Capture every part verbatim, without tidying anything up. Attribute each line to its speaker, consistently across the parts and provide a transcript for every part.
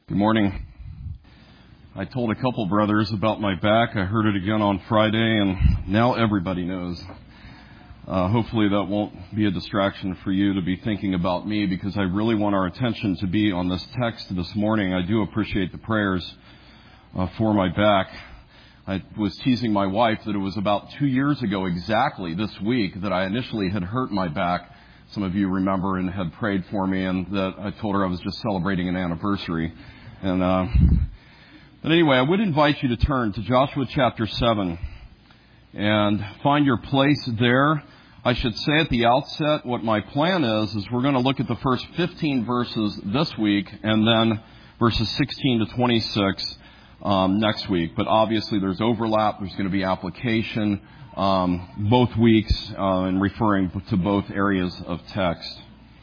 Speaker 1: Good morning. I told a couple brothers about my back. I heard it again on Friday, and now everybody knows. Uh, hopefully that won't be a distraction for you to be thinking about me, because I really want our attention to be on this text this morning. I do appreciate the prayers uh, for my back. I was teasing my wife that it was about two years ago exactly this week that I initially had hurt my back. Some of you remember and had prayed for me, and that I told her I was just celebrating an anniversary. And uh, but anyway, I would invite you to turn to Joshua chapter seven and find your place there. I should say at the outset what my plan is, is we're going to look at the first fifteen verses this week and then verses sixteen to twenty-six um, next week. But obviously there's overlap. There's going to be application um, both weeks uh, and referring to both areas of text.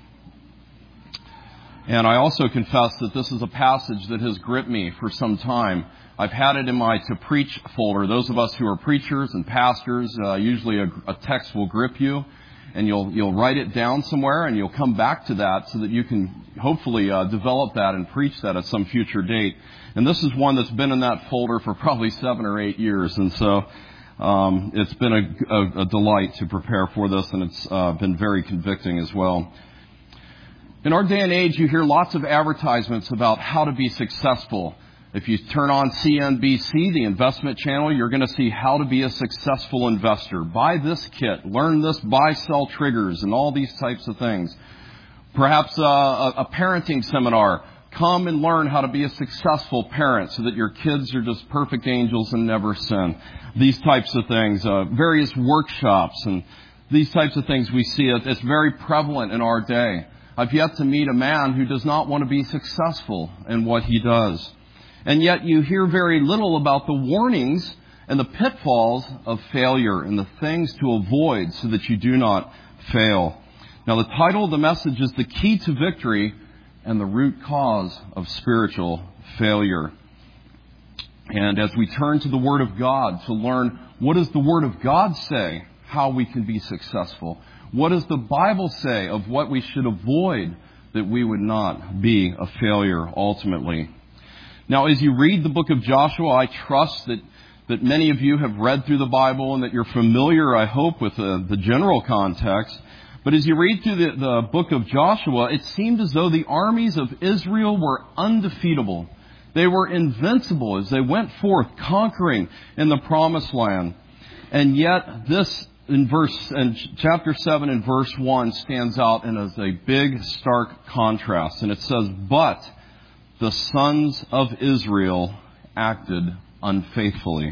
Speaker 1: And I also confess that this is a passage that has gripped me for some time. I've had it in my to preach folder. Those of us who are preachers and pastors, uh, usually a, a text will grip you, and you'll you'll write it down somewhere, and you'll come back to that so that you can hopefully uh, develop that and preach that at some future date. And this is one that's been in that folder for probably seven or eight years, and so um, it's been a, a, a delight to prepare for this, and it's uh, been very convicting as well. In our day and age, you hear lots of advertisements about how to be successful. If you turn on C N B C, the investment channel, you're going to see how to be a successful investor. Buy this kit, learn this buy-sell triggers, and all these types of things. Perhaps uh, a, a parenting seminar. Come and learn how to be a successful parent so that your kids are just perfect angels and never sin. These types of things. Uh, various workshops and these types of things we see. It's very prevalent in our day. I've yet to meet a man who does not want to be successful in what he does. And yet you hear very little about the warnings and the pitfalls of failure and the things to avoid so that you do not fail. Now, the title of the message is The Key to Victory and the Root Cause of Spiritual Failure. And as we turn to the Word of God to learn what does the Word of God say, how we can be successful, what does the Bible say of what we should avoid that we would not be a failure ultimately? Now, as you read the book of Joshua, I trust that, that many of you have read through the Bible and that you're familiar, I hope, with the, the general context. But as you read through the, the book of Joshua, it seemed as though the armies of Israel were undefeatable. They were invincible as they went forth conquering in the promised land. And yet this In verse, in chapter seven and verse one stands out and is a big, stark contrast. And it says, "But the sons of Israel acted unfaithfully."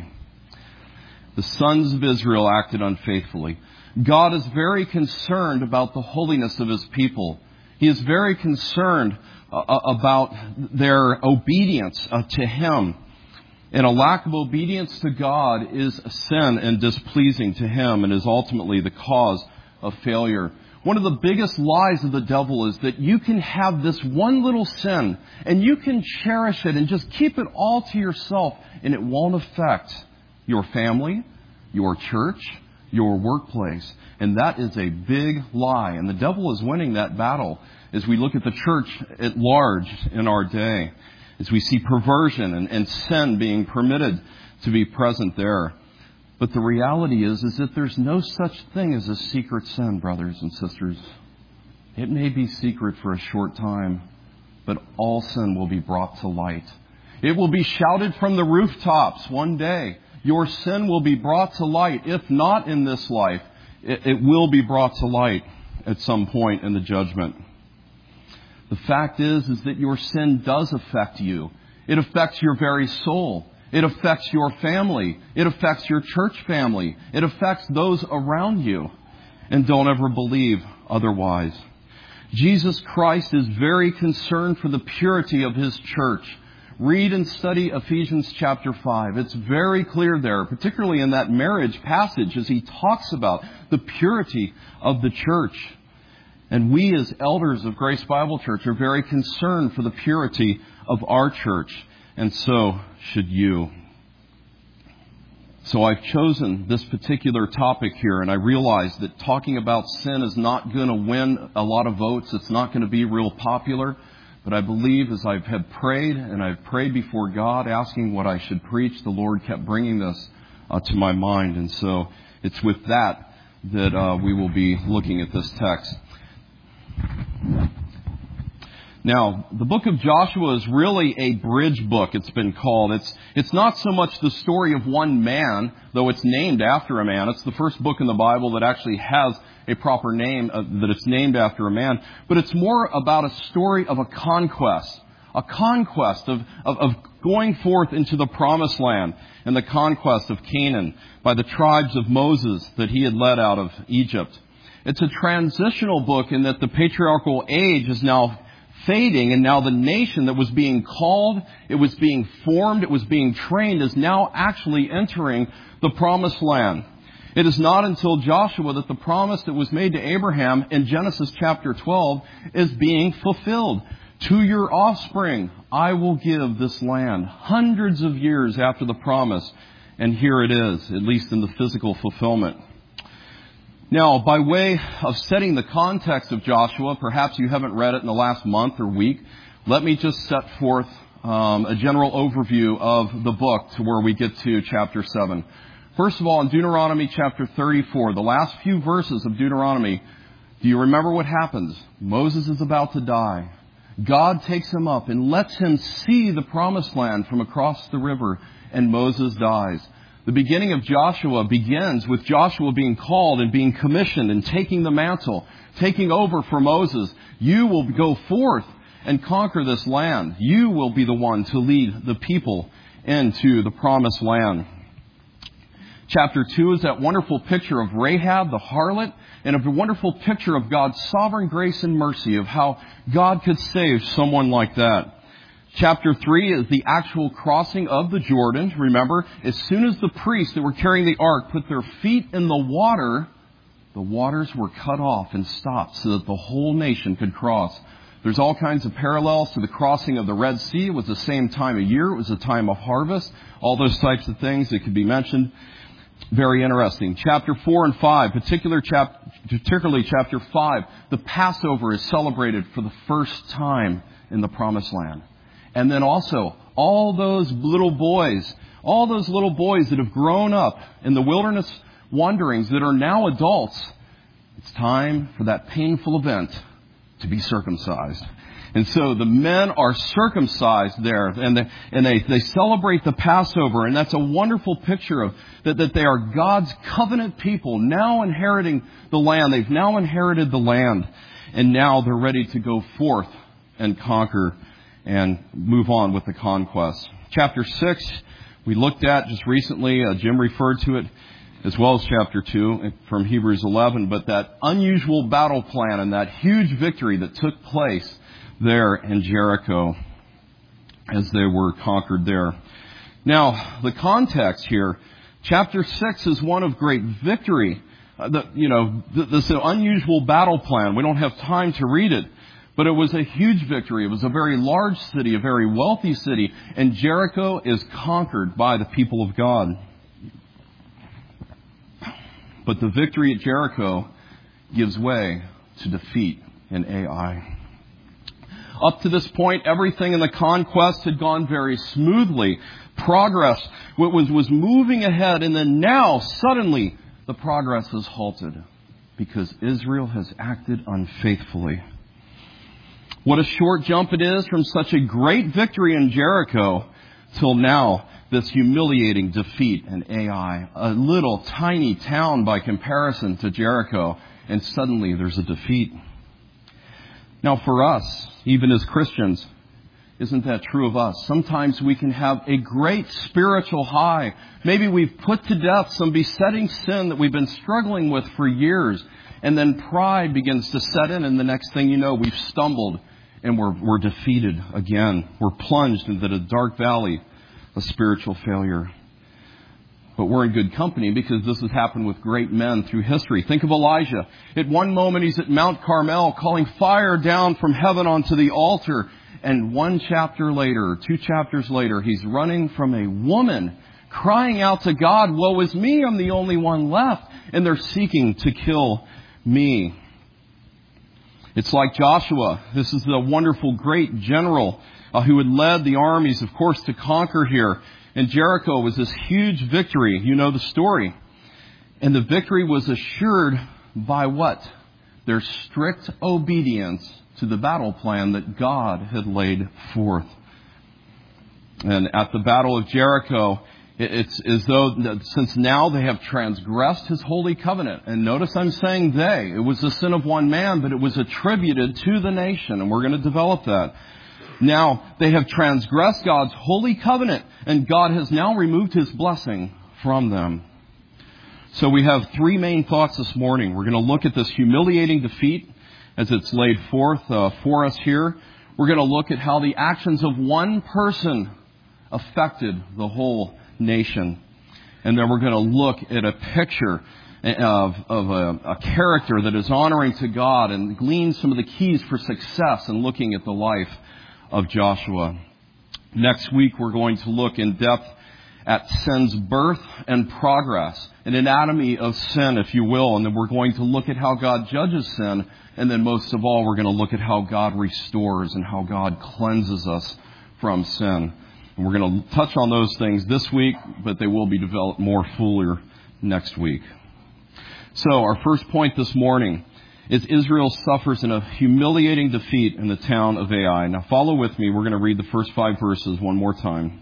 Speaker 1: The sons of Israel acted unfaithfully. God is very concerned about the holiness of His people. He is very concerned uh, about their obedience uh, to Him. And a lack of obedience to God is sin and displeasing to Him and is ultimately the cause of failure. One of the biggest lies of the devil is that you can have this one little sin and you can cherish it and just keep it all to yourself, and it won't affect your family, your church, your workplace. And that is a big lie. And the devil is winning that battle as we look at the church at large in our day, as we see perversion and, and sin being permitted to be present there. But the reality is, is that there's no such thing as a secret sin, brothers and sisters. It may be secret for a short time, but all sin will be brought to light. It will be shouted from the rooftops one day. Your sin will be brought to light. If not in this life, it, it will be brought to light at some point in the judgment. The fact is, is that your sin does affect you. It affects your very soul. It affects your family. It affects your church family. It affects those around you. And don't ever believe otherwise. Jesus Christ is very concerned for the purity of His church. Read and study Ephesians chapter five. It's very clear there, particularly in that marriage passage, as He talks about the purity of the church. And we as elders of Grace Bible Church are very concerned for the purity of our church. And so should you. So I've chosen this particular topic here, and I realize that talking about sin is not going to win a lot of votes. It's not going to be real popular. But I believe as I have prayed, and I've prayed before God, asking what I should preach, the Lord kept bringing this uh, to my mind. And so it's with that that uh, we will be looking at this text. Now, the book of Joshua is really a bridge book, it's been called. It's it's not so much the story of one man, though it's named after a man. It's the first book in the Bible that actually has a proper name, uh, that it's named after a man. But it's more about a story of a conquest, a conquest of, of, of going forth into the promised land and the conquest of Canaan by the tribes of Moses that he had led out of Egypt. It's a transitional book in that the patriarchal age is now fading, and now the nation that was being called, it was being formed, it was being trained, is now actually entering the promised land. It is not until Joshua that the promise that was made to Abraham in Genesis chapter twelve is being fulfilled. To your offspring, I will give this land, hundreds of years after the promise. And here it is, at least in the physical fulfillment. Now, by way of setting the context of Joshua, perhaps you haven't read it in the last month or week, let me just set forth um, a general overview of the book to where we get to chapter seven. First of all, in Deuteronomy chapter thirty-four, the last few verses of Deuteronomy, do you remember what happens? Moses is about to die. God takes him up and lets him see the promised land from across the river, and Moses dies. The beginning of Joshua begins with Joshua being called and being commissioned and taking the mantle, taking over for Moses. You will go forth and conquer this land. You will be the one to lead the people into the promised land. Chapter two is that wonderful picture of Rahab, the harlot, and of a wonderful picture of God's sovereign grace and mercy, of how God could save someone like that. Chapter three is the actual crossing of the Jordan. Remember, as soon as the priests that were carrying the ark put their feet in the water, the waters were cut off and stopped so that the whole nation could cross. There's all kinds of parallels to the crossing of the Red Sea. It was the same time of year. It was a time of harvest. All those types of things that could be mentioned. Very interesting. Chapter four and five, particular chap- particularly chapter five, the Passover is celebrated for the first time in the Promised Land. And then also, all those little boys, all those little boys that have grown up in the wilderness wanderings that are now adults, it's time for that painful event to be circumcised. And so the men are circumcised there, and they, and they, they celebrate the Passover, and that's a wonderful picture of that, that they are God's covenant people, now inheriting the land. They've now inherited the land, and now they're ready to go forth and conquer and move on with the conquest. Chapter six, we looked at just recently. Uh, Jim referred to it as well as chapter two from Hebrews eleven. But that unusual battle plan and that huge victory that took place there in Jericho as they were conquered there. Now, the context here, chapter six is one of great victory. Uh, the, you know, this unusual battle plan. We don't have time to read it. But it was a huge victory. It was a very large city, a very wealthy city. And Jericho is conquered by the people of God. But the victory at Jericho gives way to defeat in Ai. Up to this point, everything in the conquest had gone very smoothly. Progress was, was moving ahead. And then now, suddenly, the progress is halted because Israel has acted unfaithfully. What a short jump it is from such a great victory in Jericho till now this humiliating defeat in Ai. A little tiny town by comparison to Jericho, and suddenly there's a defeat. Now for us, even as Christians, isn't that true of us? Sometimes we can have a great spiritual high. Maybe we've put to death some besetting sin that we've been struggling with for years, and then pride begins to set in, and the next thing you know, we've stumbled. And we're, we're defeated again. We're plunged into the dark valley of spiritual failure. But we're in good company because this has happened with great men through history. Think of Elijah. At one moment he's at Mount Carmel calling fire down from heaven onto the altar. And one chapter later, two chapters later, he's running from a woman crying out to God, "Woe is me, I'm the only one left. And they're seeking to kill me." It's like Joshua. This is the wonderful, great general uh, who had led the armies, of course, to conquer here. And Jericho was this huge victory. You know the story. And the victory was assured by what? Their strict obedience to the battle plan that God had laid forth. And at the Battle of Jericho, it's as though, since now they have transgressed His holy covenant. And notice I'm saying they. It was the sin of one man, but it was attributed to the nation. And we're going to develop that. Now, they have transgressed God's holy covenant, and God has now removed His blessing from them. So we have three main thoughts this morning. We're going to look at this humiliating defeat as it's laid forth uh, for us here. We're going to look at how the actions of one person affected the whole nation. And then we're going to look at a picture of, of a, a character that is honoring to God and glean some of the keys for success in looking at the life of Joshua. Next week, we're going to look in depth at sin's birth and progress, an anatomy of sin, if you will. And then we're going to look at how God judges sin. And then most of all, we're going to look at how God restores and how God cleanses us from sin. And we're going to touch on those things this week, but they will be developed more fully next week. So our first point this morning is Israel suffers in a humiliating defeat in the town of Ai. Now follow with me. We're going to read the first five verses one more time.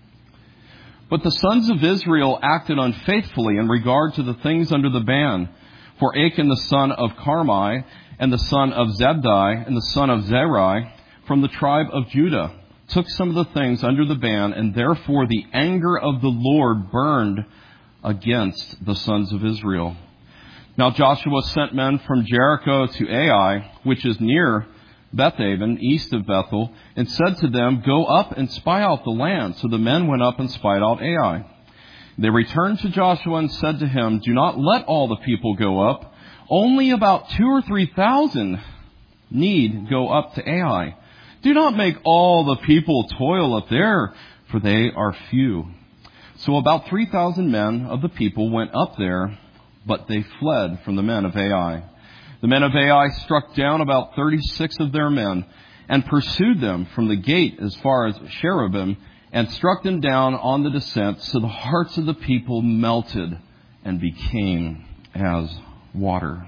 Speaker 1: But the sons of Israel acted unfaithfully in regard to the things under the ban. For Achan the son of Carmi, and the son of Zebdi, and the son of Zerai, from the tribe of Judah, took some of the things under the ban, and therefore the anger of the Lord burned against the sons of Israel. Now Joshua sent men from Jericho to Ai, which is near Bethaven, east of Bethel, and said to them, Go up and spy out the land. So the men went up and spied out Ai. They returned to Joshua and said to him, Do not let all the people go up. Only about two or three thousand need go up to Ai. Do not make all the people toil up there, for they are few. So about three thousand men of the people went up there, but they fled from the men of Ai. The men of Ai struck down about thirty-six of their men and pursued them from the gate as far as Cherubim and struck them down on the descent. So the hearts of the people melted and became as water.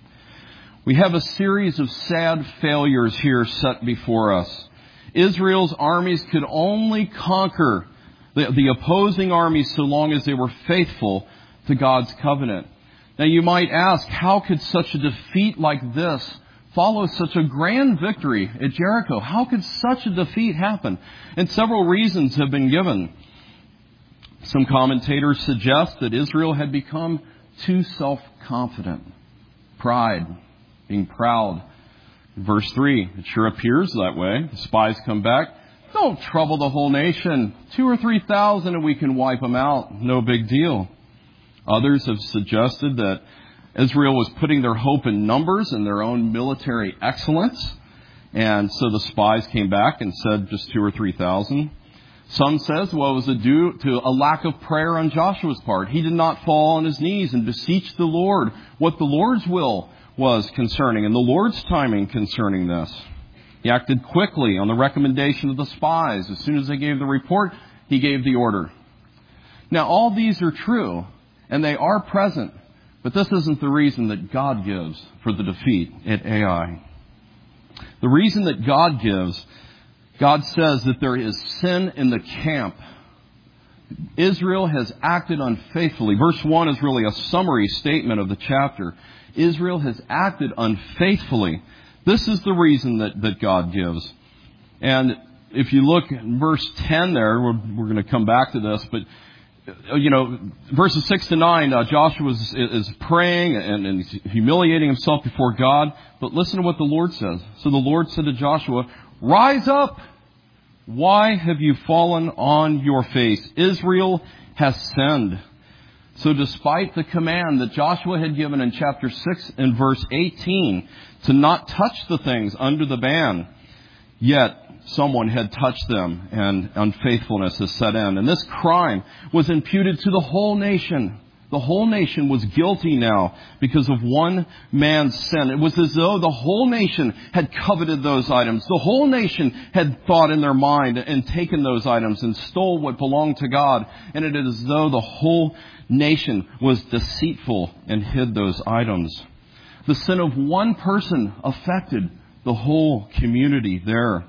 Speaker 1: We have a series of sad failures here set before us. Israel's armies could only conquer the, the opposing armies so long as they were faithful to God's covenant. Now you might ask, how could such a defeat like this follow such a grand victory at Jericho? How could such a defeat happen? And several reasons have been given. Some commentators suggest that Israel had become too self-confident. Pride, being proud. Verse three, it sure appears that way. The spies come back. Don't trouble the whole nation. Two or three thousand and we can wipe them out. No big deal. Others have suggested that Israel was putting their hope in numbers and their own military excellence. And so the spies came back and said just two or three thousand. Some says, well, it was due to a lack of prayer on Joshua's part. He did not fall on his knees and beseech the Lord what the Lord's will was concerning and the Lord's timing concerning this. He acted quickly on the recommendation of the spies. As soon as they gave the report, he gave the order. Now, all these are true, and they are present, but this isn't the reason that God gives for the defeat at Ai. The reason that God gives, God says that there is sin in the camp. Israel has acted unfaithfully. Verse one is really a summary statement of the chapter. Israel has acted unfaithfully. This is the reason that, that God gives. And if you look at verse ten there, we're, we're going to come back to this, but you know, verses six to nine, uh, Joshua is, is praying and, and humiliating himself before God. But listen to what the Lord says. So the Lord said to Joshua, Rise up. Why have you fallen on your face? Israel has sinned. So despite the command that Joshua had given in chapter six and verse eighteen to not touch the things under the ban, yet someone had touched them and unfaithfulness has set in. And this crime was imputed to the whole nation, The whole nation was guilty now because of one man's sin. It was as though the whole nation had coveted those items. The whole nation had thought in their mind and taken those items and stole what belonged to God. And it is as though the whole nation was deceitful and hid those items. The sin of one person affected the whole community there.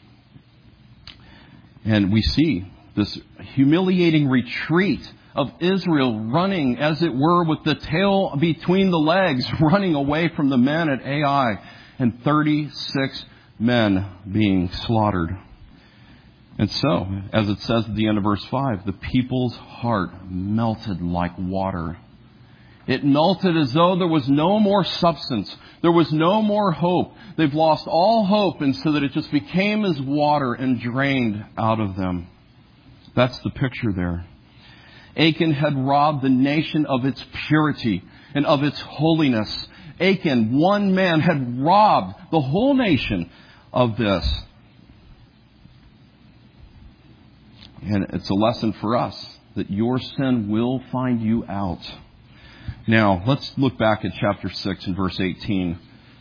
Speaker 1: And we see this humiliating retreat of Israel running, as it were, with the tail between the legs, running away from the men at Ai, and thirty-six men being slaughtered. And so, as it says at the end of verse five, the people's heart melted like water. It melted as though there was no more substance. There was no more hope. They've lost all hope, and so that it just became as water and drained out of them. That's the picture there. Achan had robbed the nation of its purity and of its holiness. Achan, one man, had robbed the whole nation of this. And it's a lesson for us that your sin will find you out. Now, let's look back at chapter six and verse eighteen.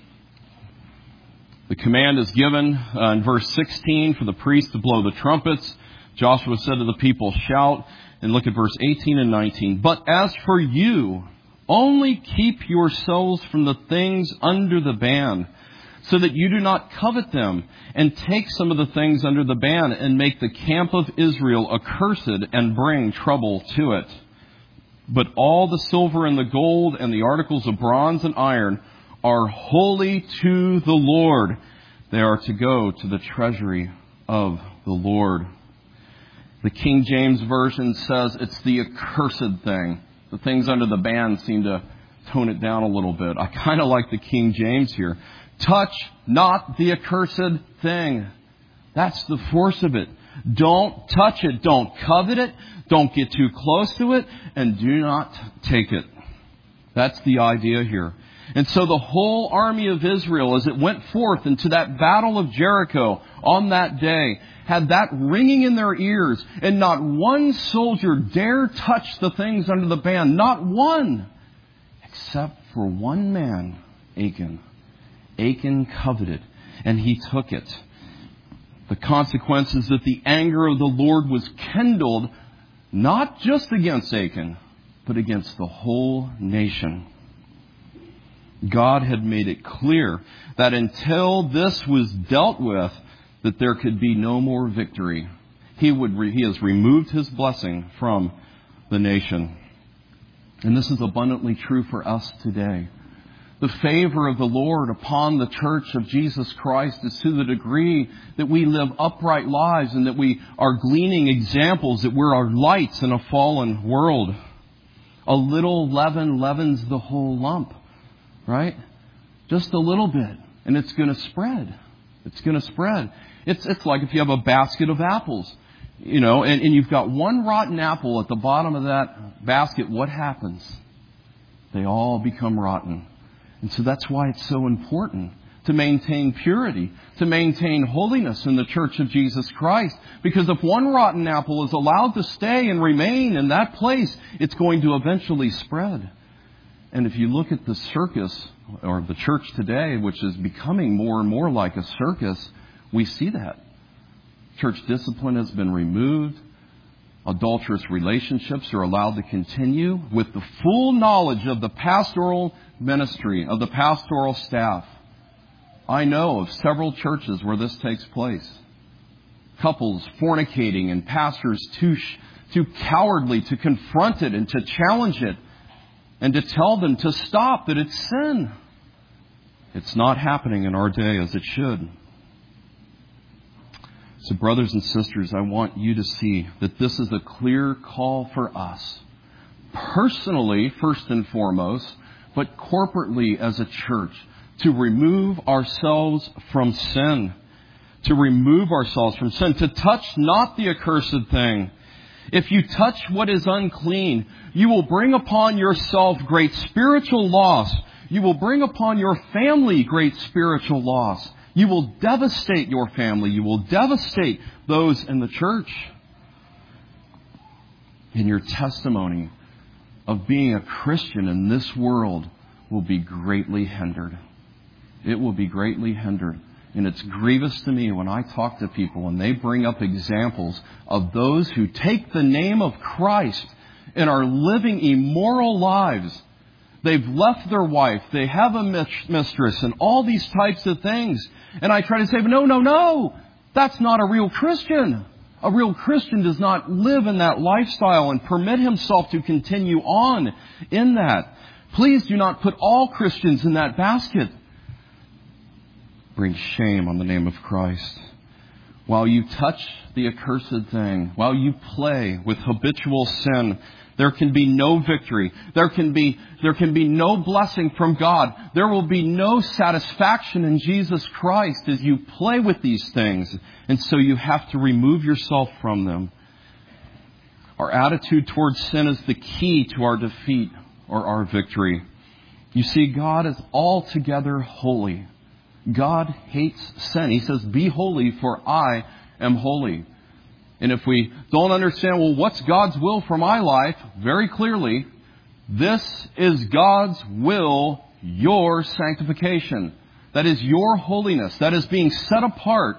Speaker 1: The command is given uh, in verse sixteen for the priests to blow the trumpets. Joshua said to the people, shout. And look at verse eighteen and nineteen. But as for you, only keep yourselves from the things under the ban, so that you do not covet them, and take some of the things under the ban, and make the camp of Israel accursed, and bring trouble to it. But all the silver and the gold and the articles of bronze and iron are holy to the Lord. They are to go to the treasury of the Lord. The King James Version says it's the accursed thing. The things under the ban seem to tone it down a little bit. I kind of like the King James here. Touch not the accursed thing. That's the force of it. Don't touch it. Don't covet it. Don't get too close to it. And do not take it. That's the idea here. And so the whole army of Israel, as it went forth into that battle of Jericho on that day, had that ringing in their ears, and not one soldier dare touch the things under the ban. Not one. Except for one man, Achan. Achan coveted, and he took it. The consequence is that the anger of the Lord was kindled, not just against Achan, but against the whole nation. God had made it clear that until this was dealt with, that there could be no more victory. He would re- he has removed his blessing from the nation. And this is abundantly true for us today. The favor of the Lord upon the church of Jesus Christ is to the degree that we live upright lives and that we are gleaning examples, that we're our lights in a fallen world. A little leaven leavens the whole lump, right? Just a little bit, and it's going to spread. It's going to spread. It's it's like if you have a basket of apples, you know, and, and you've got one rotten apple at the bottom of that basket. What happens? They all become rotten. And so that's why it's so important to maintain purity, to maintain holiness in the church of Jesus Christ. Because if one rotten apple is allowed to stay and remain in that place, it's going to eventually spread. And if you look at the circus, or the church today, which is becoming more and more like a circus, we see that. Church discipline has been removed. Adulterous relationships are allowed to continue with the full knowledge of the pastoral ministry, of the pastoral staff. I know of several churches where this takes place. Couples fornicating and pastors too, too cowardly to confront it and to challenge it and to tell them to stop, that it's sin. It's not happening in our day as it should. So brothers and sisters, I want you to see that this is a clear call for us. Personally, first and foremost, but corporately as a church, to remove ourselves from sin. To remove ourselves from sin. To touch not the accursed thing. If you touch what is unclean, you will bring upon yourself great spiritual loss. You will bring upon your family great spiritual loss. You will devastate your family. You will devastate those in the church. And your testimony of being a Christian in this world will be greatly hindered. It will be greatly hindered. And it's grievous to me when I talk to people and they bring up examples of those who take the name of Christ and are living immoral lives. They've left their wife. They have a mistress and all these types of things. And I try to say, no, no, no. That's not a real Christian. A real Christian does not live in that lifestyle and permit himself to continue on in that. Please do not put all Christians in that basket. Bring shame on the name of Christ. While you touch the accursed thing, while you play with habitual sin, there can be no victory. There can be, there can be no blessing from God. There will be no satisfaction in Jesus Christ as you play with these things. And so you have to remove yourself from them. Our attitude towards sin is the key to our defeat or our victory. You see, God is altogether holy. God hates sin. He says, be holy, for I am holy. And if we don't understand, well, what's God's will for my life? Very clearly, this is God's will, your sanctification. That is your holiness. That is being set apart.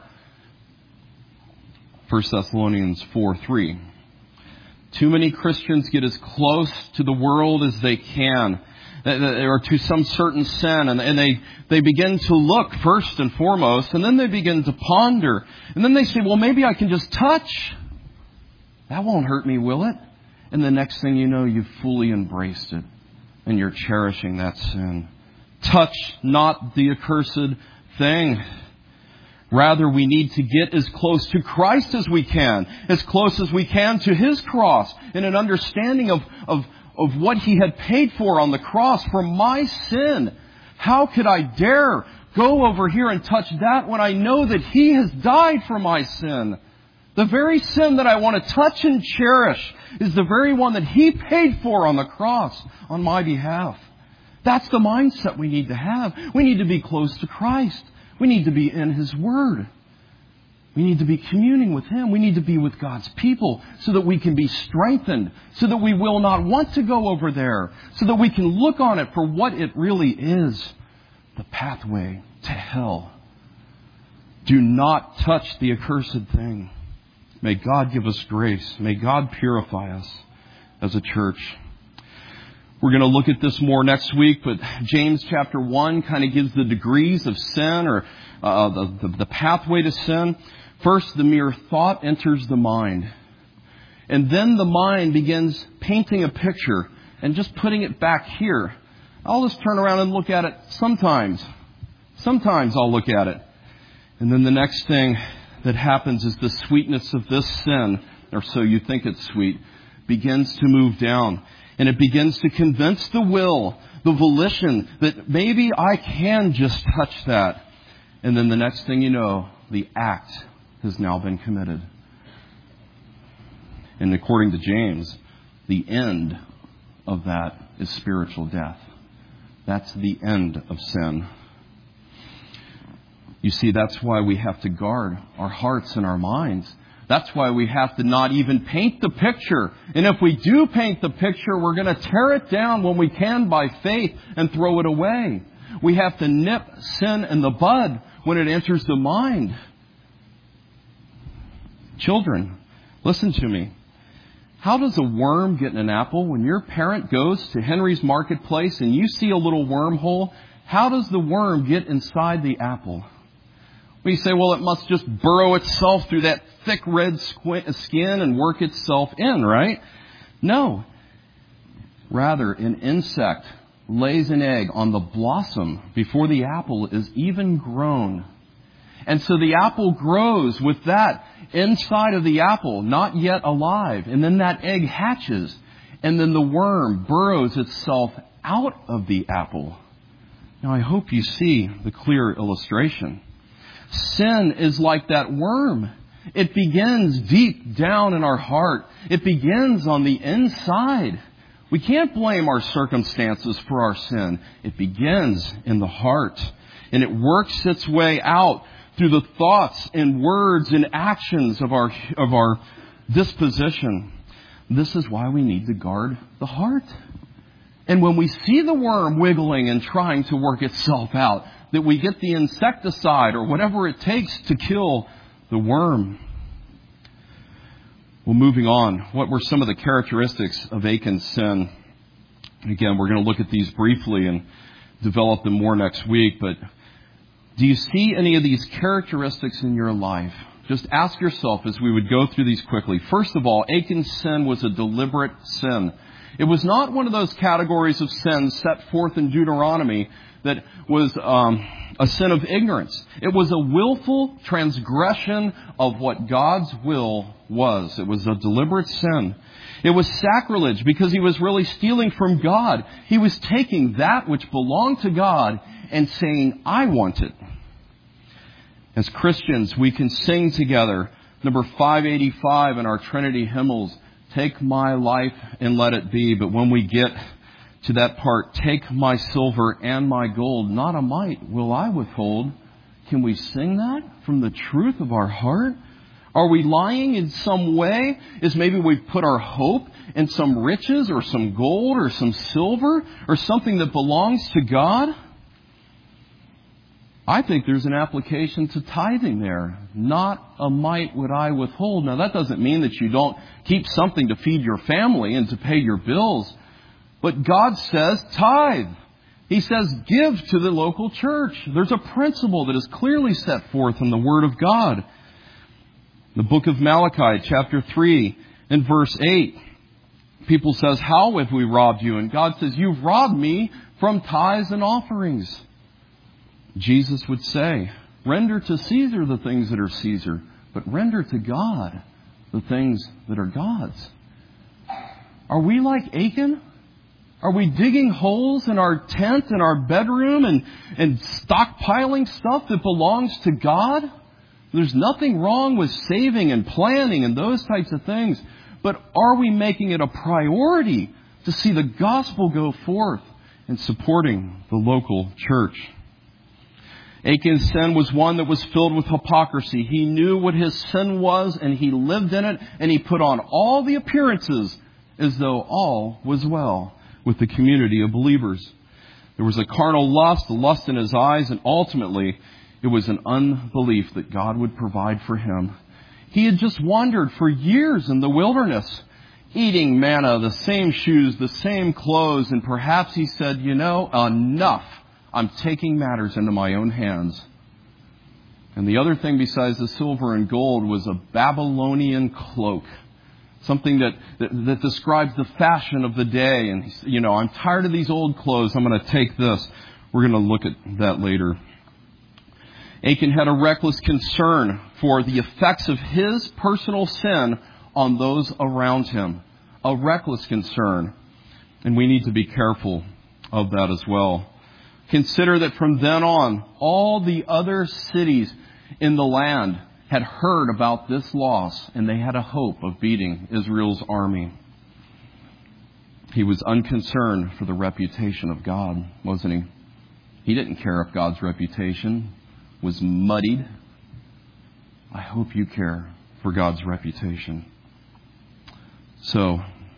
Speaker 1: First Thessalonians four three. Too many Christians get as close to the world as they can, or to some certain sin, and they, they begin to look first and foremost, and then they begin to ponder. And then they say, well, maybe I can just touch. That won't hurt me, will it? And the next thing you know, you've fully embraced it, and you're cherishing that sin. Touch not the accursed thing. Rather, we need to get as close to Christ as we can, as close as we can to His cross, in an understanding of, of, of what He had paid for on the cross for my sin. How could I dare go over here and touch that when I know that He has died for my sin? The very sin that I want to touch and cherish is the very one that He paid for on the cross on my behalf. That's the mindset we need to have. We need to be close to Christ. We need to be in His Word. We need to be communing with Him. We need to be with God's people so that we can be strengthened, so that we will not want to go over there, so that we can look on it for what it really is, the pathway to hell. Do not touch the accursed thing. May God give us grace. May God purify us as a church. We're going to look at this more next week, but James chapter one kind of gives the degrees of sin, or uh, the, the, the pathway to sin. First, the mere thought enters the mind. And then the mind begins painting a picture and just putting it back here. I'll just turn around and look at it sometimes. Sometimes I'll look at it. And then the next thing that happens is the sweetness of this sin, or so you think it's sweet, begins to move down. And it begins to convince the will, the volition, that maybe I can just touch that. And then the next thing you know, the act has now been committed. And according to James, the end of that is spiritual death. That's the end of sin. You see, that's why we have to guard our hearts and our minds. That's why we have to not even paint the picture. And if we do paint the picture, we're going to tear it down when we can by faith and throw it away. We have to nip sin in the bud when it enters the mind. Children, listen to me. How does a worm get in an apple? When your parent goes to Henry's Marketplace and you see a little wormhole, how does the worm get inside the apple? We say, well, it must just burrow itself through that thick red skin and work itself in, right? No. Rather, an insect lays an egg on the blossom before the apple is even grown. And so the apple grows with that inside of the apple, not yet alive. And then that egg hatches. And then the worm burrows itself out of the apple. Now, I hope you see the clear illustration. Sin is like that worm. It begins deep down in our heart. It begins on the inside. We can't blame our circumstances for our sin. It begins in the heart. And it works its way out through the thoughts and words and actions of our, of our disposition. This is why we need to guard the heart. And when we see the worm wiggling and trying to work itself out, that we get the insecticide or whatever it takes to kill the worm. Well, moving on, what were some of the characteristics of Achan's sin? Again, we're going to look at these briefly and develop them more next week, but do you see any of these characteristics in your life? Just ask yourself as we would go through these quickly. First of all, Achan's sin was a deliberate sin. It was not one of those categories of sins set forth in Deuteronomy that was um, a sin of ignorance. It was a willful transgression of what God's will was. It was a deliberate sin. It was sacrilege because he was really stealing from God. He was taking that which belonged to God and saying, I want it. As Christians, we can sing together number five eighty-five in our Trinity hymnals, take my life and let it be. But when we get to that part, take my silver and my gold, not a mite will I withhold. Can we sing that from the truth of our heart? Are we lying in some way? Is maybe we've put our hope in some riches or some gold or some silver or something that belongs to God? I think there's an application to tithing there. Not a mite would I withhold. Now, that doesn't mean that you don't keep something to feed your family and to pay your bills. But God says tithe. He says give to the local church. There's a principle that is clearly set forth in the Word of God. The book of Malachi, chapter three, and verse eight. People says, how have we robbed you? And God says, you've robbed me from tithes and offerings. Jesus would say, render to Caesar the things that are Caesar, but render to God the things that are God's. Are we like Achan? Are we digging holes in our tent, in our bedroom, and, and stockpiling stuff that belongs to God? There's nothing wrong with saving and planning and those types of things. But are we making it a priority to see the gospel go forth and supporting the local church? Achan's sin was one that was filled with hypocrisy. He knew what his sin was and he lived in it, and he put on all the appearances as though all was well with the community of believers. There was a carnal lust, a lust in his eyes, and ultimately it was an unbelief that God would provide for him. He had just wandered for years in the wilderness, eating manna, the same shoes, the same clothes, and perhaps he said, you know, enough. I'm taking matters into my own hands. And the other thing besides the silver and gold was a Babylonian cloak. Something that, that, that describes the fashion of the day. And, you know, I'm tired of these old clothes. I'm going to take this. We're going to look at that later. Achan had a reckless concern for the effects of his personal sin on those around him. A reckless concern. And we need to be careful of that as well. Consider that from then on, all the other cities in the land had heard about this loss, and they had a hope of beating Israel's army. He was unconcerned for the reputation of God, wasn't he? He didn't care if God's reputation was muddied. I hope you care for God's reputation. So,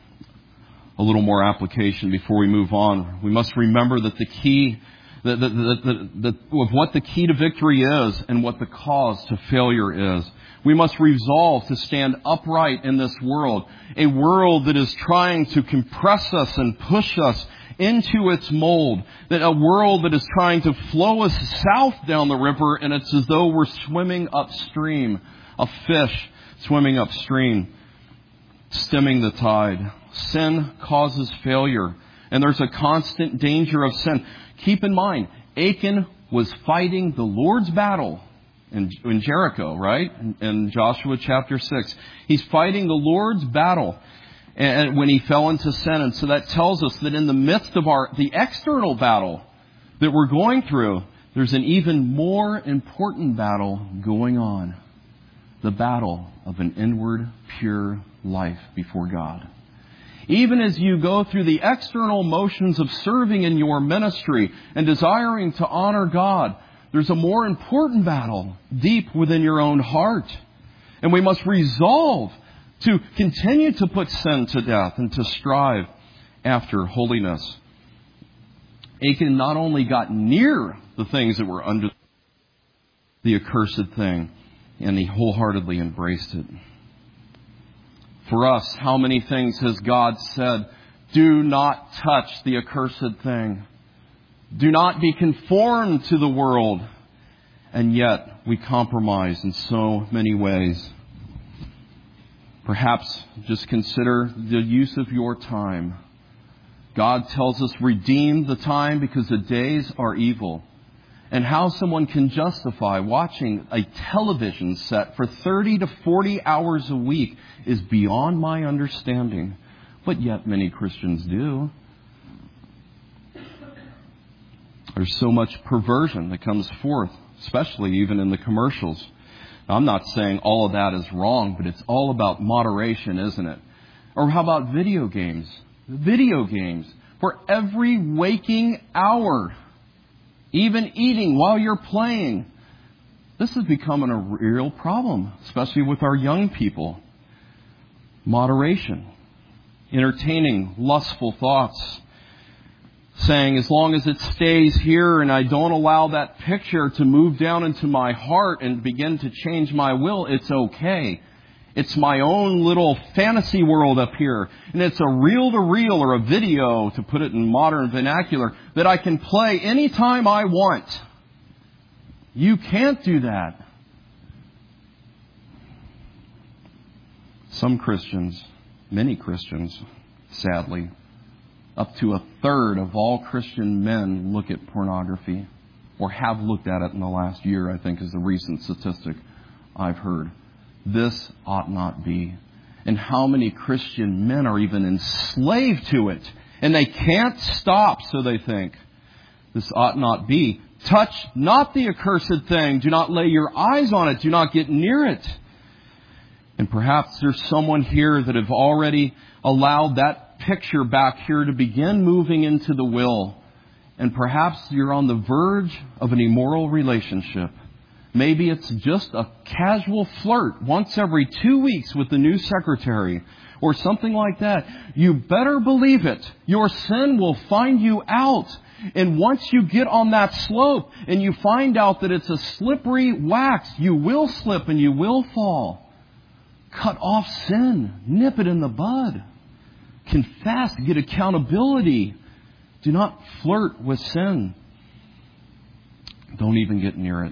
Speaker 1: a little more application before we move on. We must remember that the key The, the, the, the, the, of what the key to victory is and what the cause to failure is. We must resolve to stand upright in this world, a world that is trying to compress us and push us into its mold, that a world that is trying to flow us south down the river, and it's as though we're swimming upstream, a fish swimming upstream, stemming the tide. Sin causes failure, and there's a constant danger of sin. Keep in mind, Achan was fighting the Lord's battle in, in Jericho, right? In, in Joshua chapter six. He's fighting the Lord's battle and when he fell into sin. And so that tells us that in the midst of our the external battle that we're going through, there's an even more important battle going on. The battle of an inward, pure life before God. Even as you go through the external motions of serving in your ministry and desiring to honor God, there's a more important battle deep within your own heart. And we must resolve to continue to put sin to death and to strive after holiness. Achan not only got near the things that were under the accursed thing, and he wholeheartedly embraced it. For us, how many things has God said? Do not touch the accursed thing. Do not be conformed to the world. And yet, we compromise in so many ways. Perhaps just consider the use of your time. God tells us, redeem the time because the days are evil. And how someone can justify watching a television set for thirty to forty hours a week is beyond my understanding. But yet many Christians do. There's so much perversion that comes forth, especially even in the commercials. Now, I'm not saying all of that is wrong, but it's all about moderation, isn't it? Or how about video games? Video games. For every waking hour, even eating while you're playing. This is becoming a real problem, especially with our young people. Moderation. Entertaining lustful thoughts. Saying, as long as it stays here and I don't allow that picture to move down into my heart and begin to change my will, it's okay. It's my own little fantasy world up here. And it's a reel-to-reel or a video, to put it in modern vernacular, that I can play anytime I want. You can't do that. Some Christians, many Christians, sadly, up to a third of all Christian men look at pornography, or have looked at it in the last year, I think is the recent statistic I've heard. This ought not be. And how many Christian men are even enslaved to it, and they can't stop, so they think. This ought not be. Touch not the accursed thing. Do not lay your eyes on it. Do not get near it. And perhaps there's someone here that have already allowed that picture back here to begin moving into the will. And perhaps you're on the verge of an immoral relationship. Maybe it's just a casual flirt once every two weeks with the new secretary or something like that. You better believe it. Your sin will find you out. And once you get on that slope and you find out that it's a slippery wax, you will slip and you will fall. Cut off sin. Nip it in the bud. Confess. Get accountability. Do not flirt with sin. Don't even get near it.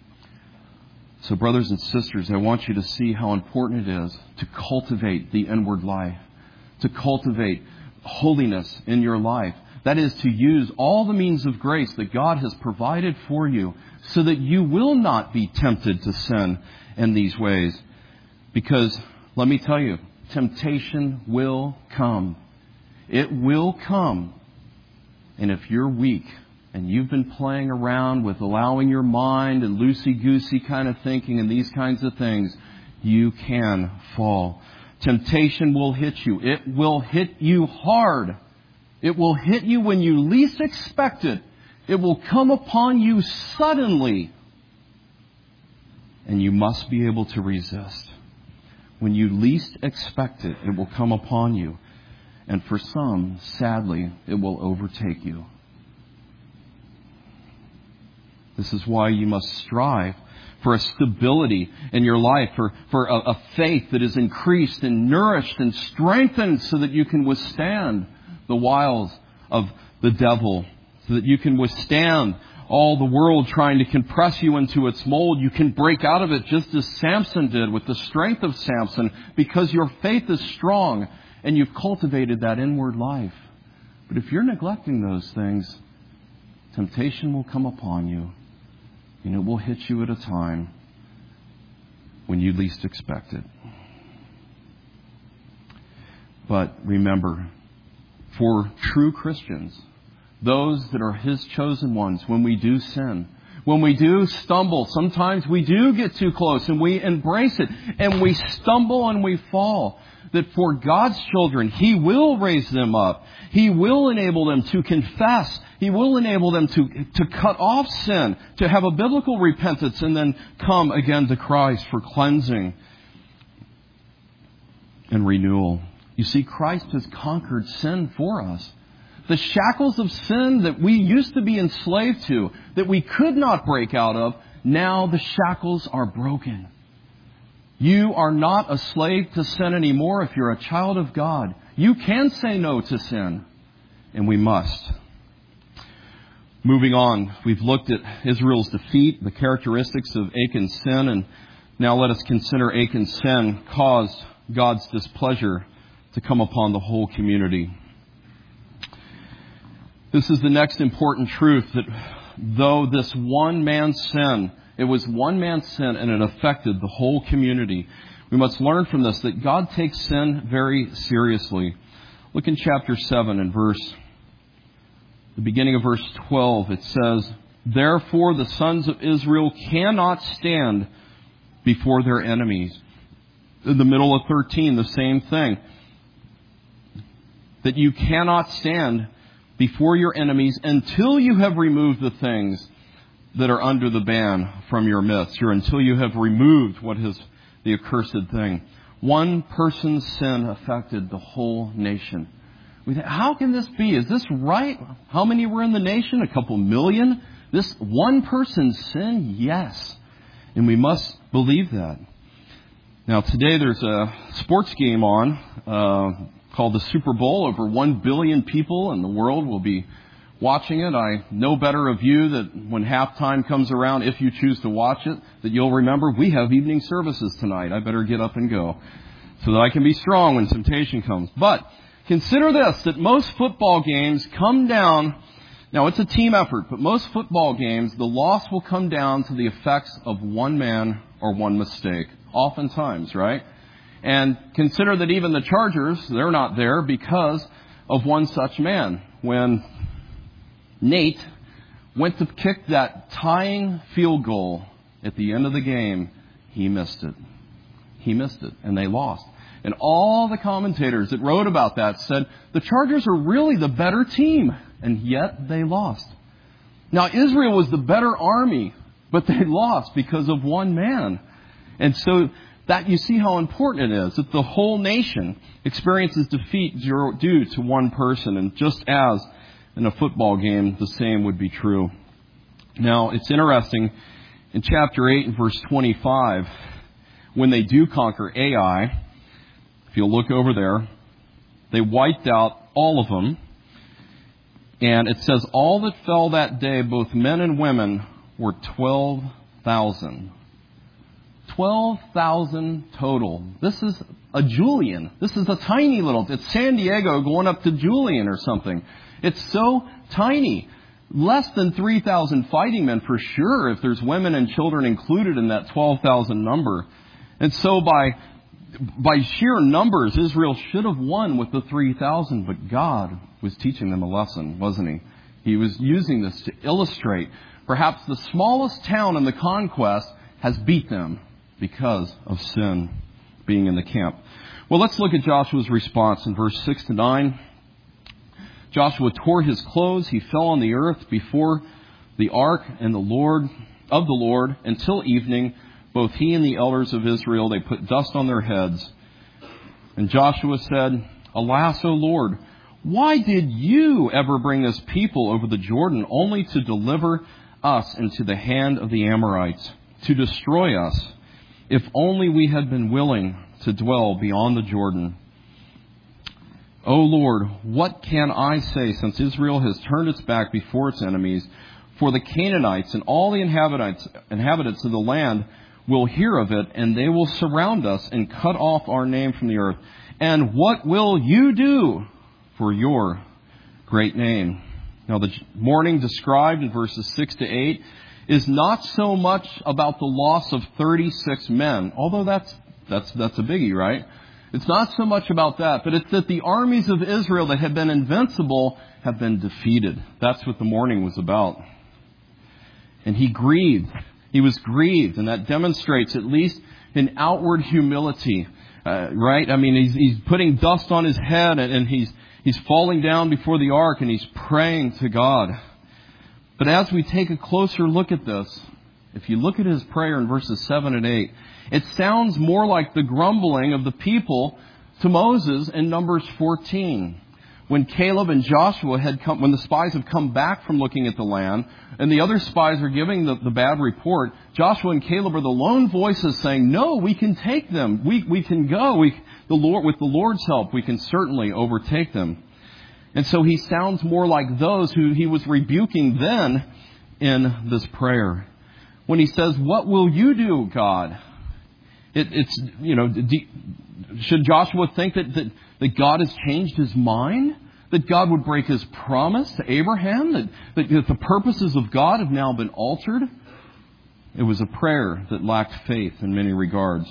Speaker 1: So brothers and sisters, I want you to see how important it is to cultivate the inward life. To cultivate holiness in your life. That is to use all the means of grace that God has provided for you so that you will not be tempted to sin in these ways. Because, let me tell you, temptation will come. It will come. And if you're weak and you've been playing around with allowing your mind and loosey-goosey kind of thinking and these kinds of things, you can fall. Temptation will hit you. It will hit you hard. It will hit you when you least expect it. It will come upon you suddenly. And you must be able to resist. When you least expect it, it will come upon you. And for some, sadly, it will overtake you. This is why you must strive for a stability in your life, for, for a, a faith that is increased and nourished and strengthened so that you can withstand the wiles of the devil, so that you can withstand all the world trying to compress you into its mold. You can break out of it just as Samson did with the strength of Samson, because your faith is strong and you've cultivated that inward life. But if you're neglecting those things, temptation will come upon you, and it will hit you at a time when you least expect it. But remember, for true Christians, those that are His chosen ones, when we do sin, when we do stumble, sometimes we do get too close and we embrace it and we stumble and we fall. That for God's children, He will raise them up. He will enable them to confess. He will enable them to, to cut off sin, to have a biblical repentance, and then come again to Christ for cleansing. and renewal. You see, Christ has conquered sin for us. The shackles of sin that we used to be enslaved to, that we could not break out of, now the shackles are broken. You are not a slave to sin anymore if you're a child of God. You can say no to sin, and we must. Moving on, we've looked at Israel's defeat, the characteristics of Achan's sin, and now let us consider Achan's sin caused God's displeasure to come upon the whole community. This is the next important truth, that though this one man's sin, it was one man's sin and it affected the whole community, we must learn from this that God takes sin very seriously. Look in chapter seven and verse, the beginning of verse twelve, it says, "Therefore the sons of Israel cannot stand before their enemies." In the middle of thirteen, the same thing. That you cannot stand before your enemies until you have removed the things that are under the ban from your midst, or until you have removed what is the accursed thing. One person's sin affected the whole nation. We think, how can this be? Is this right? How many were in the nation? A couple million? This one person's sin? Yes. And we must believe that. Now, today there's a sports game on uh, called the Super Bowl. Over one billion people in the world will be watching it. I know better of you that when halftime comes around, if you choose to watch it, that you'll remember we have evening services tonight. I better get up and go so that I can be strong when temptation comes. But consider this, that most football games come down, now it's a team effort, but most football games, the loss will come down to the effects of one man or one mistake. Oftentimes, right? And consider that even the Chargers, they're not there because of one such man. When Nate went to kick that tying field goal at the end of the game, he missed it. He missed it, and they lost. And all the commentators that wrote about that said, the Chargers are really the better team, and yet they lost. Now, Israel was the better army, but they lost because of one man. And so that you see how important it is that the whole nation experiences defeat due to one person. And just as in a football game, the same would be true. Now, it's interesting, in chapter eight and verse twenty-five, when they do conquer Ai, if you'll look over there, they wiped out all of them. And it says, all that fell that day, both men and women, were twelve thousand. twelve thousand total. This is a Julian. This is a tiny little, it's San Diego going up to Julian or something. It's so tiny. Less than three thousand fighting men for sure, if there's women and children included in that twelve thousand number. And so by by sheer numbers, Israel should have won with the three thousand, but God was teaching them a lesson, wasn't he? He was using this to illustrate perhaps the smallest town in the conquest has beat them because of sin being in the camp. Well, let's look at Joshua's response in verse six to nine. Joshua tore his clothes. He fell on the earth before the ark and the Lord of the Lord until evening. Both he and the elders of Israel, they put dust on their heads. And Joshua said, Alas, O Lord, why did you ever bring this people over the Jordan only to deliver us into the hand of the Amorites, to destroy us? If only we had been willing to dwell beyond the Jordan. O Lord, what can I say, since Israel has turned its back before its enemies? For the Canaanites and all the inhabitants, inhabitants of the land will hear of it, and they will surround us and cut off our name from the earth. And what will you do for your great name? Now, the mourning described in verses six to eight is not so much about the loss of thirty-six men, although that's that's that's a biggie, right? It's not so much about that, but it's that the armies of Israel that had been invincible have been defeated. That's what the mourning was about. And he grieved. He was grieved, and that demonstrates at least an outward humility, uh, right? I mean, he's, he's putting dust on his head, and, and he's he's falling down before the ark, and he's praying to God. But as we take a closer look at this, if you look at his prayer in verses seven and eight, it sounds more like the grumbling of the people to Moses in Numbers fourteen. When Caleb and Joshua had come, when the spies have come back from looking at the land, and the other spies are giving the, the bad report, Joshua and Caleb are the lone voices saying, no, we can take them. We, we can go. We, the Lord, with the Lord's help, we can certainly overtake them. And so he sounds more like those who he was rebuking then in this prayer. When he says, what will you do, God? It, it's, you know, should Joshua think that, that, that God has changed his mind? That God would break his promise to Abraham? That, that, that the purposes of God have now been altered? It was a prayer that lacked faith in many regards.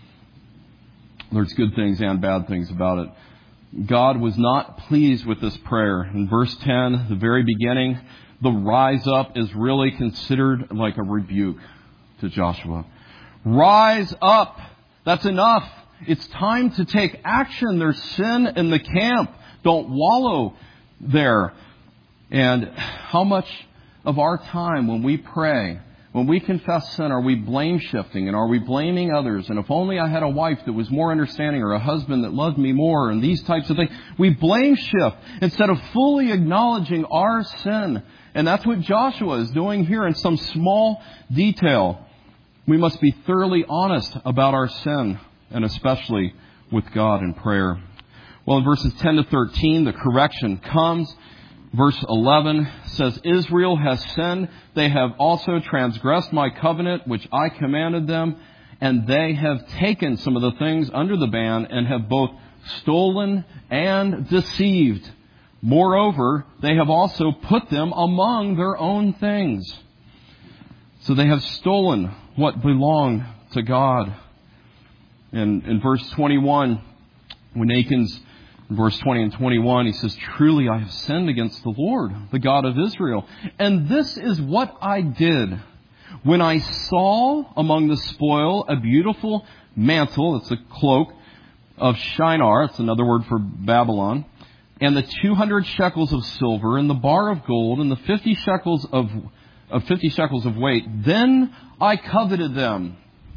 Speaker 1: There's good things and bad things about it. God was not pleased with this prayer. In verse ten, the very beginning, the rise up is really considered like a rebuke to Joshua. Rise up. That's enough. It's time to take action. There's sin in the camp. Don't wallow there. And how much of our time when we pray, when we confess sin, are we blame shifting and are we blaming others? And if only I had a wife that was more understanding or a husband that loved me more and these types of things. We blame shift instead of fully acknowledging our sin. And that's what Joshua is doing here in some small detail. We must be thoroughly honest about our sin, and especially with God in prayer. Well, in verses ten to thirteen, the correction comes. Verse eleven says, Israel has sinned. They have also transgressed my covenant, which I commanded them. And they have taken some of the things under the ban and have both stolen and deceived. Moreover, they have also put them among their own things. So they have stolen what belonged to God. And in verse twenty-one, when Achan's, in verse twenty and twenty-one, he says, truly I have sinned against the Lord, the God of Israel. And this is what I did. When I saw among the spoil a beautiful mantle, it's a cloak of Shinar, it's another word for Babylon, and the two hundred shekels of silver, and the bar of gold, and the fifty shekels of, of fifty shekels of weight, then I coveted them,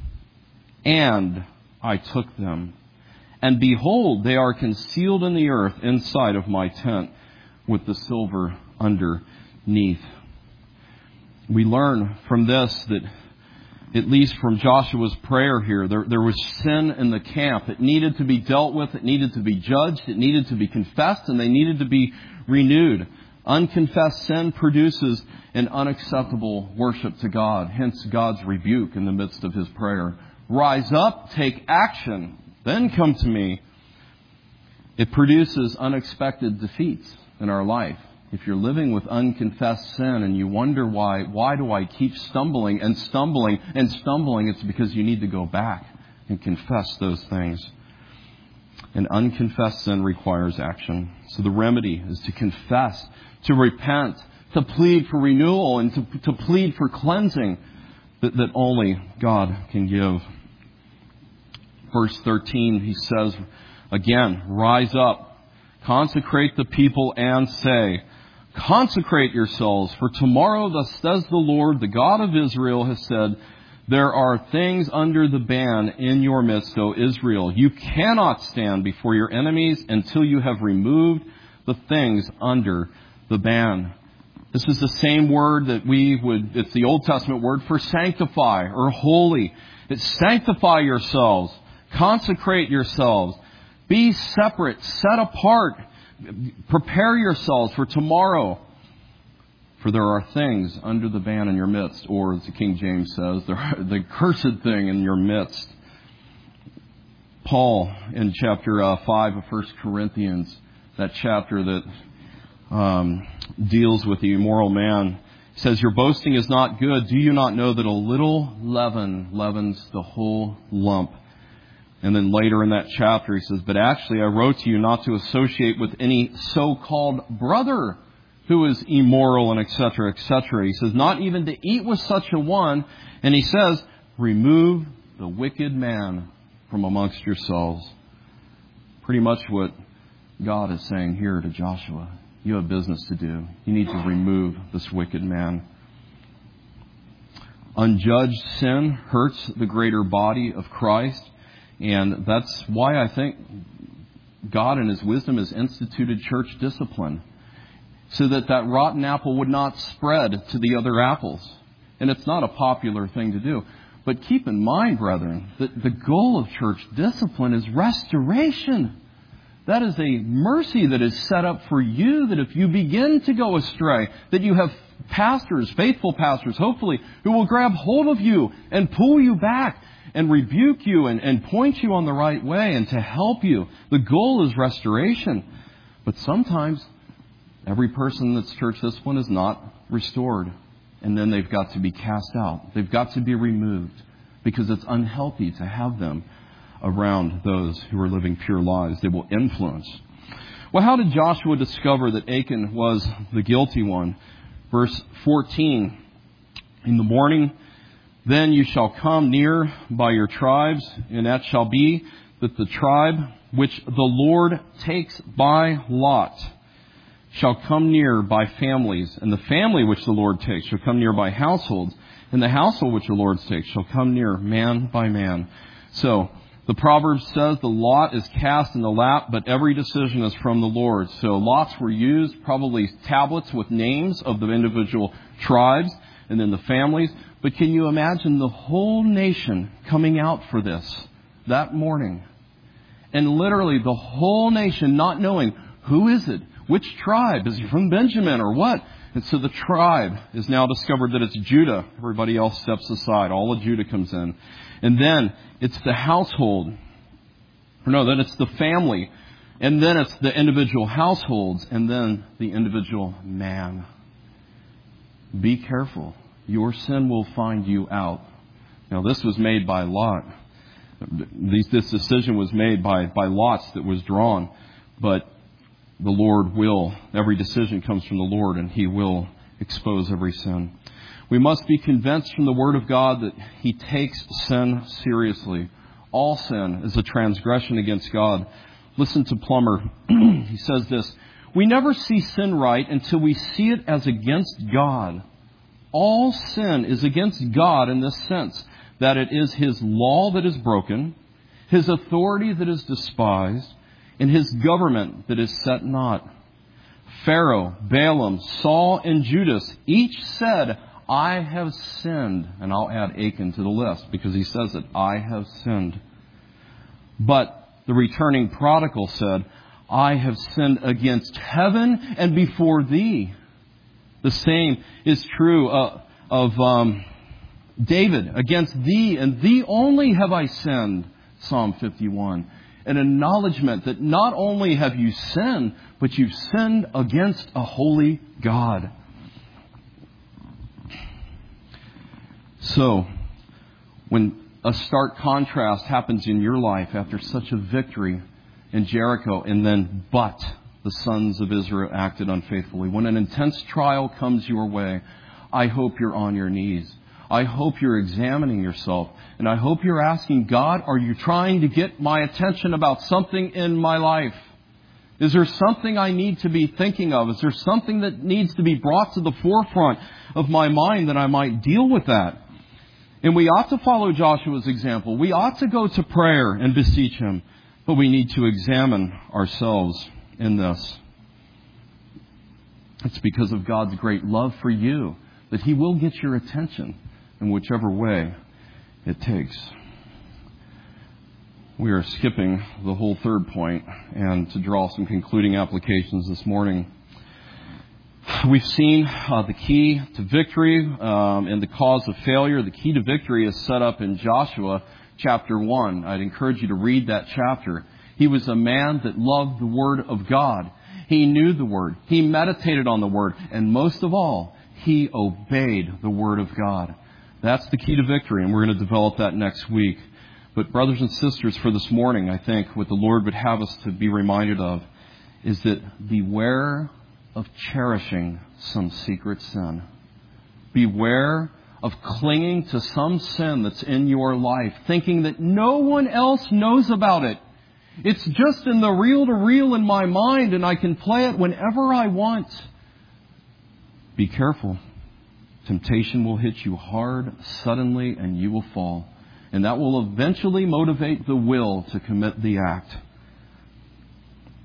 Speaker 1: and I took them. And behold, they are concealed in the earth inside of my tent with the silver underneath. We learn from this that, at least from Joshua's prayer here, there, there was sin in the camp. It needed to be dealt with. It needed to be judged. It needed to be confessed, and they needed to be renewed. Unconfessed sin produces an unacceptable worship to God. Hence God's rebuke in the midst of his prayer. Rise up, take action, then come to me. It produces unexpected defeats in our life. If you're living with unconfessed sin and you wonder why, why do I keep stumbling and stumbling and stumbling? It's because you need to go back and confess those things. And unconfessed sin requires action. So the remedy is to confess, to repent, to plead for renewal, and to, to plead for cleansing that, that only God can give. Verse thirteen, he says, again, rise up, consecrate the people and say, consecrate yourselves, for tomorrow, thus says the Lord, the God of Israel, has said, there are things under the ban in your midst, O Israel. You cannot stand before your enemies until you have removed the things under the ban. This is the same word that we would, it's the Old Testament word for sanctify or holy. It's sanctify yourselves, consecrate yourselves, be separate, set apart, prepare yourselves for tomorrow. For there are things under the ban in your midst, or as the King James says, the cursed thing in your midst. Paul, in chapter uh, five of First Corinthians, that chapter that um, deals with the immoral man, says, your boasting is not good. Do you not know that a little leaven leavens the whole lump? And then later in that chapter, he says, but actually I wrote to you not to associate with any so-called brother who is immoral and et cetera, et cetera. He says, not even to eat with such a one. And he says, remove the wicked man from amongst yourselves. Pretty much what God is saying here to Joshua. You have business to do. You need to remove this wicked man. Unjudged sin hurts the greater body of Christ. And that's why I think God in His wisdom has instituted church discipline so that that rotten apple would not spread to the other apples. And it's not a popular thing to do. But keep in mind, brethren, that the goal of church discipline is restoration. That is a mercy that is set up for you, that if you begin to go astray, that you have pastors, faithful pastors, hopefully, who will grab hold of you and pull you back and rebuke you and, and point you on the right way and to help you. The goal is restoration. But sometimes every person that's church discipline is not restored. And then they've got to be cast out. They've got to be removed because it's unhealthy to have them around those who are living pure lives. They will influence. Well, how did Joshua discover that Achan was the guilty one? Verse fourteen, in the morning, then you shall come near by your tribes, and that shall be that the tribe which the Lord takes by lot shall come near by families, and the family which the Lord takes shall come near by households, and the household which the Lord takes shall come near man by man. So, the proverb says the lot is cast in the lap, but every decision is from the Lord. So lots were used, probably tablets with names of the individual tribes and then the families. But can you imagine the whole nation coming out for this that morning? And literally the whole nation not knowing who is it? Which tribe? Is he from Benjamin or what? And so the tribe is now discovered that it's Judah. Everybody else steps aside. All of Judah comes in. And then it's the household. Or no, then it's the family. And then it's the individual households. And then the individual man. Be careful. Your sin will find you out. Now, this was made by Lot. This decision was made by, by lots that was drawn. But the Lord will. Every decision comes from the Lord, and He will expose every sin. We must be convinced from the Word of God that He takes sin seriously. All sin is a transgression against God. Listen to Plummer. He says this, we never see sin right until we see it as against God. All sin is against God in this sense, that it is His law that is broken, His authority that is despised, and His government that is set not. Pharaoh, Balaam, Saul, and Judas each said, I have sinned. And I'll add Achan to the list because he says it. I have sinned. But the returning prodigal said, I have sinned against heaven and before thee. The same is true uh, of um, David. Against thee and thee only have I sinned. Psalm fifty-one. An acknowledgement that not only have you sinned, but you've sinned against a holy God. So, when a stark contrast happens in your life after such a victory in Jericho, and then, but the sons of Israel acted unfaithfully. When an intense trial comes your way, I hope you're on your knees. I hope you're examining yourself. And I hope you're asking, God, are you trying to get my attention about something in my life? Is there something I need to be thinking of? Is there something that needs to be brought to the forefront of my mind that I might deal with that? And we ought to follow Joshua's example. We ought to go to prayer and beseech him. But we need to examine ourselves in this. It's because of God's great love for you that He will get your attention in whichever way it takes. We are skipping the whole third point, and to draw some concluding applications this morning. We've seen uh, the key to victory um, and the cause of failure. The key to victory is set up in Joshua chapter one. I'd encourage you to read that chapter. He was a man that loved the Word of God. He knew the Word. He meditated on the Word. And most of all, he obeyed the Word of God. That's the key to victory, and we're going to develop that next week. But brothers and sisters, for this morning, I think what the Lord would have us to be reminded of is that beware of cherishing some secret sin. Beware of clinging to some sin that's in your life, thinking that no one else knows about it. It's just in the reel-to-reel in my mind, and I can play it whenever I want. Be careful. Temptation will hit you hard, suddenly, and you will fall. And that will eventually motivate the will to commit the act.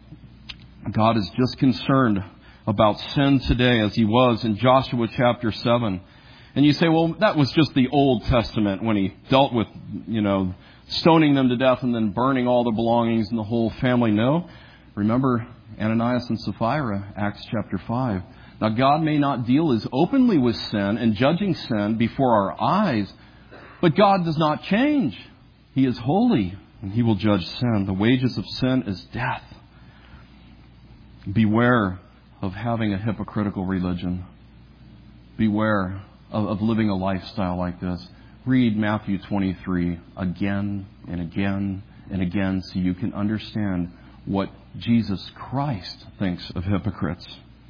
Speaker 1: God is just concerned about sin today as He was in Joshua chapter seven. And you say, well, that was just the Old Testament when He dealt with, you know, stoning them to death and then burning all the belongings and the whole family. No. Remember Ananias and Sapphira, Acts chapter five. Now, God may not deal as openly with sin and judging sin before our eyes, but God does not change. He is holy, and He will judge sin. The wages of sin is death. Beware of having a hypocritical religion. Beware of, of living a lifestyle like this. Read Matthew twenty-three again and again and again so you can understand what Jesus Christ thinks of hypocrites.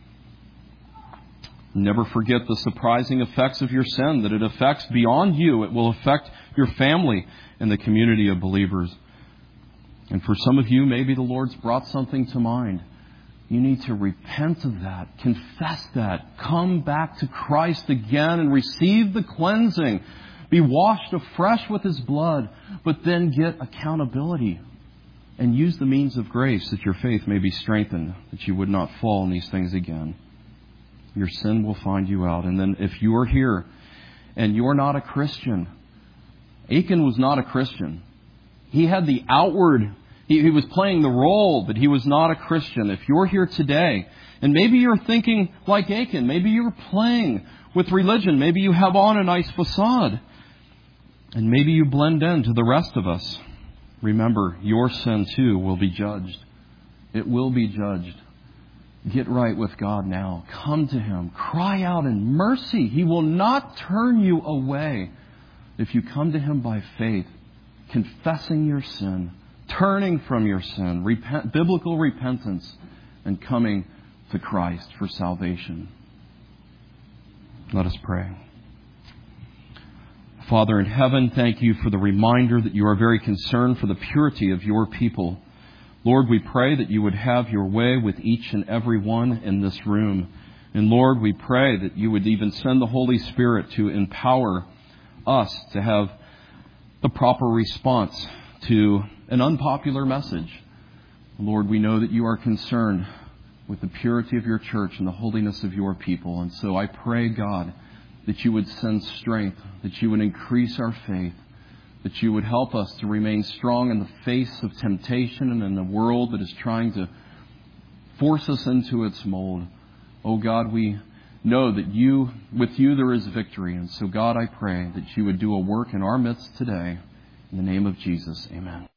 Speaker 1: Never forget the surprising effects of your sin, that it affects beyond you. It will affect your family and the community of believers. And for some of you, maybe the Lord's brought something to mind. You need to repent of that, confess that, come back to Christ again and receive the cleansing. Be washed afresh with His blood, but then get accountability and use the means of grace that your faith may be strengthened, that you would not fall in these things again. Your sin will find you out. And then if you are here and you're not a Christian, Achan was not a Christian. He had the outward, he, he was playing the role, but he was not a Christian. If you're here today, and maybe you're thinking like Achan, maybe you're playing with religion, maybe you have on a nice facade, and maybe you blend in to the rest of us. Remember, your sin too will be judged. It will be judged. Get right with God now. Come to Him. Cry out in mercy. He will not turn you away if you come to Him by faith, confessing your sin, turning from your sin, repent, biblical repentance, and coming to Christ for salvation. Let us pray. Father in heaven, thank You for the reminder that You are very concerned for the purity of Your people. Lord, we pray that You would have Your way with each and every one in this room. And Lord, we pray that You would even send the Holy Spirit to empower us to have the proper response to an unpopular message. Lord, we know that You are concerned with the purity of Your church and the holiness of Your people. And so I pray, God, that You would send strength, that You would increase our faith, that You would help us to remain strong in the face of temptation and in a world that is trying to force us into its mold. Oh God, we know that You, with You there is victory. And so God, I pray that You would do a work in our midst today. In the name of Jesus, amen.